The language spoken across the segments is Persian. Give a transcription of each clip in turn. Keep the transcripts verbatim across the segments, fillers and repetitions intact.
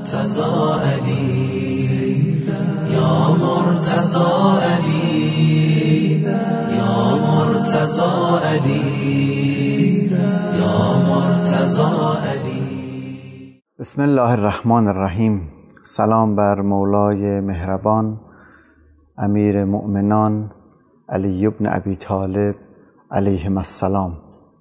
مرتضی علی، یا مرتضی علی، یا مرتضی علی، یا مرتضی علی. بسم الله الرحمن الرحیم. سلام بر مولای مهربان امیر مؤمنان علی بن ابی طالب علیهم السلام.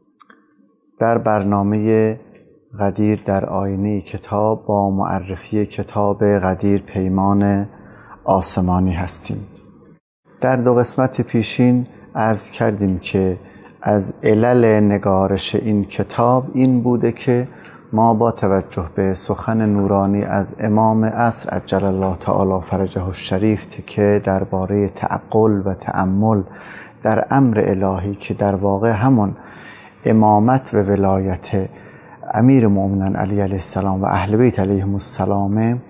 در برنامه قدیر در آینه کتاب با معرفی کتاب قدیر پیمان آسمانی هستیم. در دو قسمت پیشین عرض کردیم که از علل نگارش این کتاب این بوده که ما با توجه به سخن نورانی از امام عصر عجل الله تعالی فرجه الشریف که درباره تعقل و تأمل در امر الهی که در واقع همون امامت و ولایت امیر مومنان علی علیه السلام و اهل بیت علیهم السلام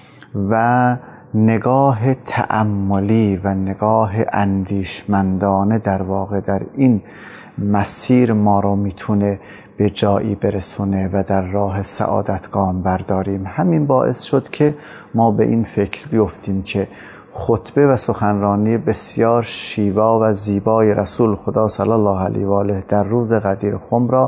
و نگاه تأملی و نگاه اندیشمندانه در واقع در این مسیر ما رو میتونه به جایی برسونه و در راه سعادت گام برداریم. همین باعث شد که ما به این فکر بیفتیم که خطبه و سخنرانی بسیار شیوا و زیبای رسول خدا صلی الله علیه و آله در روز قدیر خم را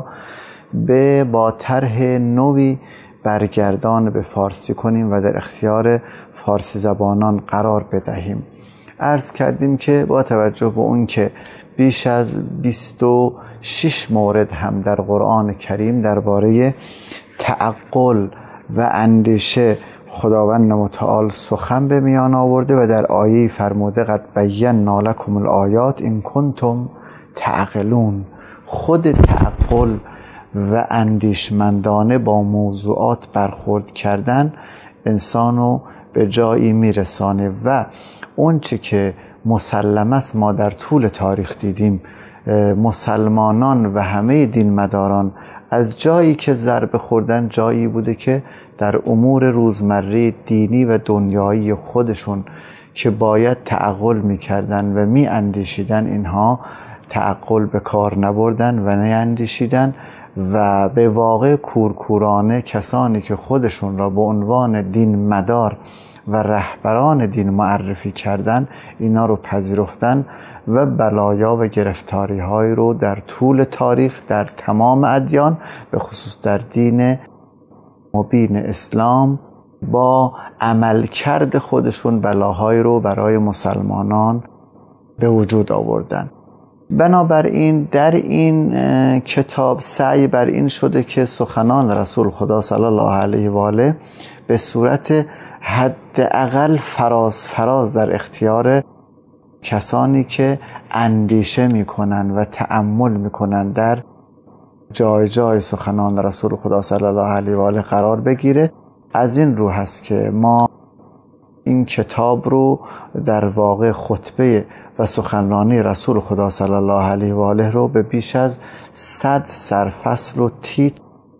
به با طرح نوی برگردان به فارسی کنیم و در اختیار فارسی زبانان قرار بدهیم. عرض کردیم که با توجه به اون که بیش از بیست و شش مورد هم در قرآن کریم درباره تعقل و اندیشه خداوند متعال سخن به میان آورده و در آیه فرموده قد بینا لکم الآیات ان کنتم تعقلون. خود تعقل و اندیشمندانه با موضوعات برخورد کردن انسانو به جایی میرسانه و اون چه که مسلم است ما در طول تاریخ دیدیم مسلمانان و همه دین مداران از جایی که ضربه خوردن جایی بوده که در امور روزمره دینی و دنیایی خودشون که باید تعقل میکردن و میاندیشیدن اینها تعقل به کار نبردن و نیندیشیدن و به واقع کورکورانه کسانی که خودشون را به عنوان دین مدار و رهبران دین معرفی کردن اینا رو پذیرفتن و بلایا و گرفتاری های رو در طول تاریخ در تمام ادیان به خصوص در دین مبین اسلام با عملکرد خودشون بلاهای رو برای مسلمانان به وجود آوردن. بنابراین در این کتاب سعی بر این شده که سخنان رسول خدا صلی الله علیه و آله به صورت حداقل فراز فراز در اختیار کسانی که اندیشه میکنن و تأمل میکنن در جای جای سخنان رسول خدا صلی الله علیه و آله قرار بگیره. از این رو هست که ما این کتاب رو در واقع خطبه و سخنرانی رسول خدا صلی الله علیه و آله رو به بیش از صد سرفصل و تیتر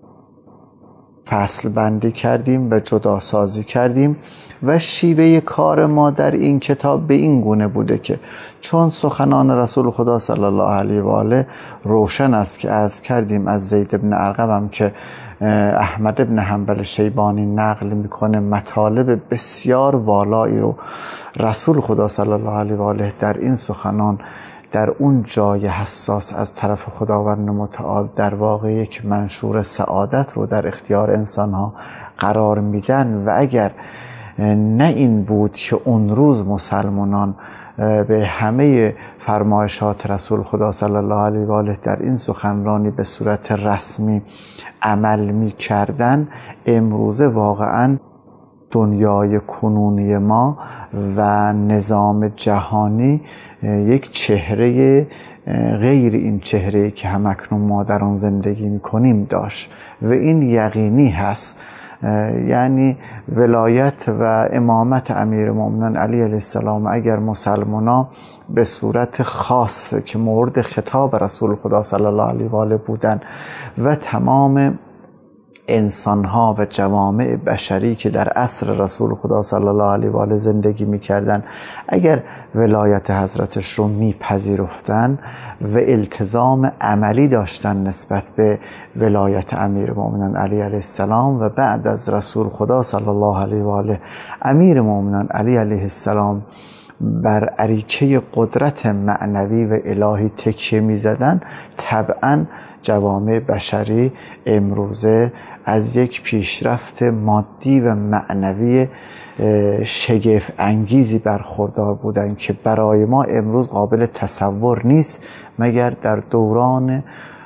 فصل بندی کردیم و جدا سازی کردیم و شیوه کار ما در این کتاب به این گونه بوده که چون سخنان رسول خدا صلی الله علیه و آله روشن است که عرض کردیم از زید بن ارقم هم که احمد بن حنبل شیبانی نقل میکنه مطالب بسیار والایی رو رسول خدا صلی الله علیه و آله در این سخنان در اون جای حساس از طرف خداوند متعال در واقع یک منشور سعادت رو در اختیار انسانها قرار میدن و اگر نه این بود که اون روز مسلمانان به همه فرمایشات رسول خدا صلی الله علیه و آله در این سخنرانی به صورت رسمی عمل می کردن امروزه واقعا دنیای کنونی ما و نظام جهانی یک چهره غیر این چهره‌ای که همکنون ما در آن زندگی می‌کنیم داشت و این یقینی هست. یعنی ولایت و امامت امیر مومنان علی علیه السلام اگر مسلمانا به صورت خاص که مورد خطاب رسول خدا صلی الله علیه و آله بودن و تمام انسانها و جوامع بشری که در عصر رسول خدا صلی الله علیه و آله زندگی میکردن اگر ولایت حضرتش رو میپذیرفتن و التزام عملی داشتن نسبت به ولایت امیرالمؤمنین علی علیه السلام و بعد از رسول خدا صلی الله علیه و آله امیرالمؤمنین علی علیه السلام بر اریکه قدرت معنوی و الهی تکیه میزدن، طبعاً جوامع بشری امروزه از یک پیشرفت مادی و معنوی شگفت انگیزی برخوردار بودند که برای ما امروز قابل تصور نیست مگر در دوران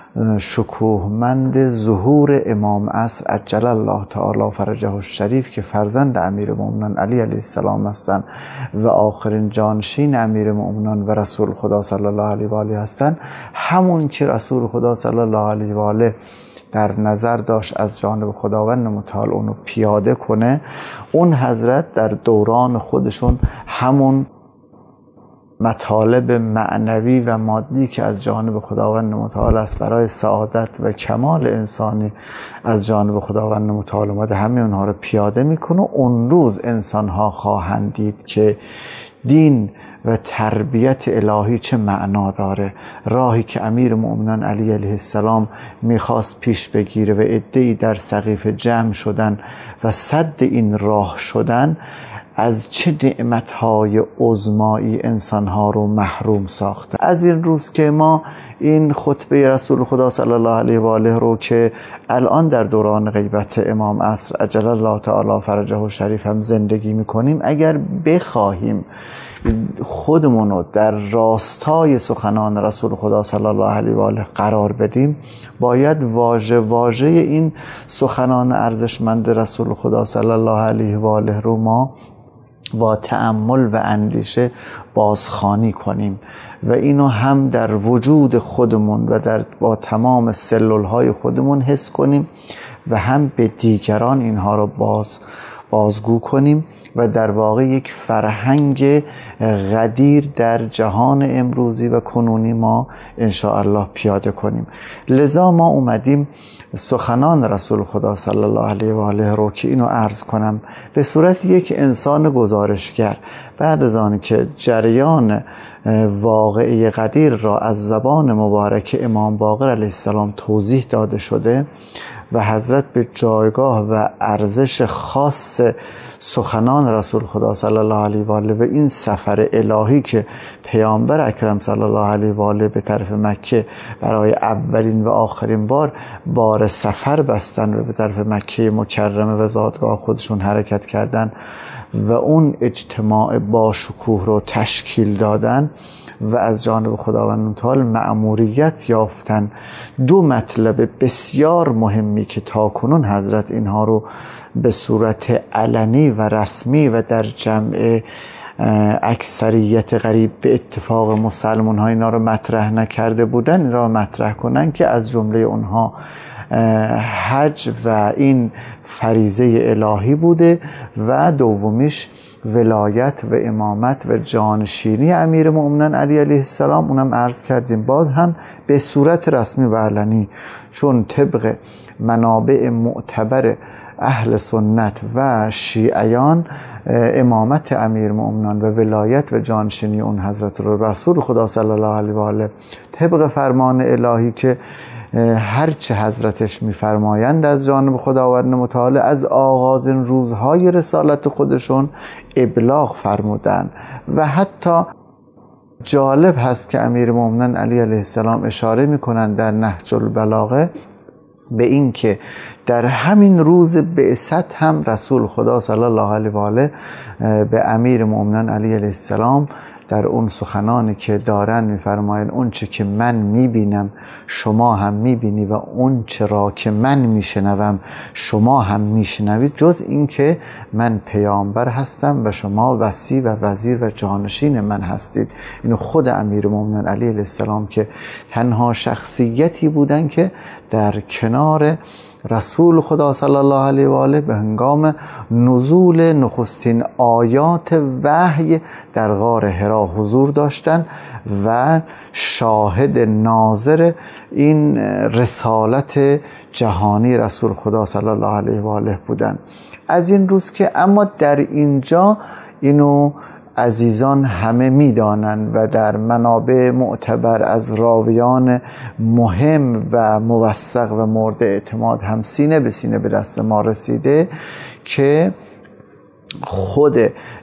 شکوهمند ظهور امام عصر عجل الله تعالی فرجه الشریف که فرزند امیرالمؤمنین علی علیه السلام هستند و آخرین جانشین امیرالمؤمنین و رسول خدا صلی الله علیه و آله هستند. همون که رسول خدا صلی الله علیه و آله در نظر داشت از جانب خداوند متعال اونو پیاده کنه، اون حضرت در دوران خودشون همون مطالب معنوی و مادی که از جانب خداوند متعال است برای سعادت و کمال انسانی از جانب خداوند متعال اومده، همه اونها رو پیاده میکنه. اون روز انسانها خواهند دید که دین و تربیت الهی چه معنا داره. راهی که امیرالمؤمنین علی علیه السلام میخواست پیش بگیره و عده‌ای در سقیف جمع شدن و صد این راه شدن، از چه نعمتهای عظمایی انسانها رو محروم ساخته. از این روز که ما این خطبه رسول خدا صلی الله علیه و آله رو که الان در دوران غیبت امام عصر عجل الله تعالی فرجه الشریف هم زندگی میکنیم، اگر بخواهیم خودمون رو در راستای سخنان رسول خدا صلی الله علیه و آله قرار بدیم، باید واژه واژه این سخنان ارزشمند رسول خدا صلی الله علیه و آله رو ما با تأمل و اندیشه بازخوانی کنیم و اینو هم در وجود خودمون و در با تمام سلولهای خودمون حس کنیم و هم به دیگران اینها رو باز بازگو کنیم و در واقع یک فرهنگ غدیر در جهان امروزی و کنونی ما انشاءالله پیاده کنیم. لذا ما اومدیم سخنان رسول خدا صلی الله علیه و آله رو که اینو عرض کنم به صورت یک انسان گزارشگر بعد از آن که جریان واقعی قدیر را از زبان مبارک امام باقر علیه السلام توضیح داده شده و حضرت به جایگاه و ارزش خاص سخنان رسول خدا صلی الله علیه و آله و این سفر الهی که پیامبر اکرم صلی الله علیه و آله به طرف مکه برای اولین و آخرین بار بار سفر بستن و به طرف مکه مکرمه و زادگاه خودشون حرکت کردن و اون اجتماع با شکوه رو تشکیل دادن و از جانب خداوند متعال مأموریت یافتن. دو مطلب بسیار مهمی که تاکنون حضرت اینها رو به صورت علنی و رسمی و در جمع اکثریت قریب به اتفاق مسلمان ها اینا رو مطرح نکرده بودن، این را مطرح کنن که از جمله اونها حج و این فریضه الهی بوده و دومیش ولایت و امامت و جانشینی امیرالمؤمنین علی علیه السلام. اونم عرض کردیم باز هم به صورت رسمی و علنی، چون طبق منابع معتبر اهل سنت و شیعیان امامت امیرالمؤمنین و ولایت و جانشینی اون حضرت رو رسول خدا صلی الله علیه و آله طبق فرمان الهی که هرچه حضرتش میفرمایند از جانب خداوند متعال از آغاز روزهای رسالت خودشون ابلاغ فرمودن. و حتی جالب هست که امیرالمؤمنین علی علیه السلام اشاره میکنند در نهج البلاغه به این که در همین روز بعثت هم رسول خدا صلی الله علیه و آله به امیرالمؤمنین علی علیه السلام در اون سخنانی که دارن میفرمایند اون چه که من میبینم شما هم میبینی و اون چرا که من میشنوم شما هم میشنوید، جز این که من پیامبر هستم و شما وصی و وزیر و جانشین من هستید. اینو خود امیرالمؤمنین علی علیه السلام که تنها شخصیتی بودن که در کنار رسول خدا صلی الله علیه و آله به هنگام نزول نخستین آیات وحی در غار حرا حضور داشتند و شاهد ناظر این رسالت جهانی رسول خدا صلی الله علیه و آله بودند. از این روز که اما در اینجا اینو عزیزان همه میدانند و در منابع معتبر از راویان مهم و موثق و مورد اعتماد هم سینه به سینه به دست ما رسیده که خود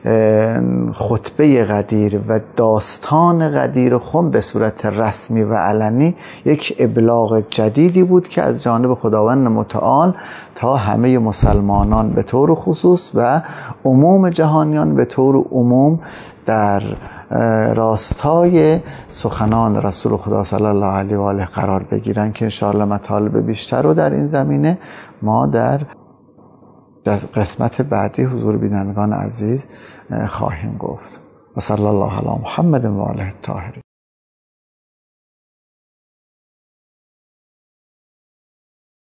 خطبه غدیر و داستان غدیر خم به صورت رسمی و علنی یک ابلاغ جدیدی بود که از جانب خداوند متعال تا همه مسلمانان به طور خصوص و عموم جهانیان به طور عموم در راستای سخنان رسول خدا صلی الله علیه و آله قرار بگیرن که انشاءالله مطالب بیشتر رو در این زمینه ما در قسمت بعدی حضور بینندگان عزیز خواهیم گفت. و صلی الله علی محمد و آله الطاهرین.